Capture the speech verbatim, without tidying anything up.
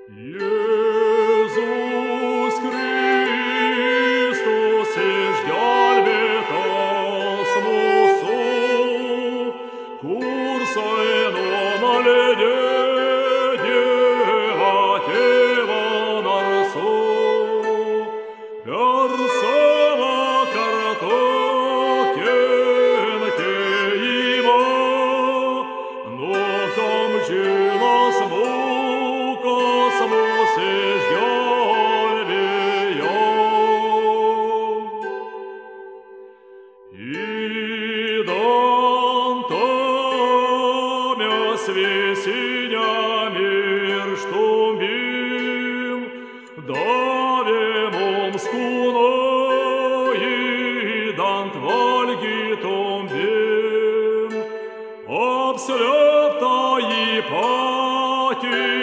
Jėzus Kristus išgelbėtas mūsų, kur sueinama lydė Dievą Tėvą narsų. Per savo kartu kentėjimą nuo amžinos mūkos mus išgelbėjo. Ydant mes visi nemirštumbim, davė mums kūno, ydant valgytumbim, apslėptą į patį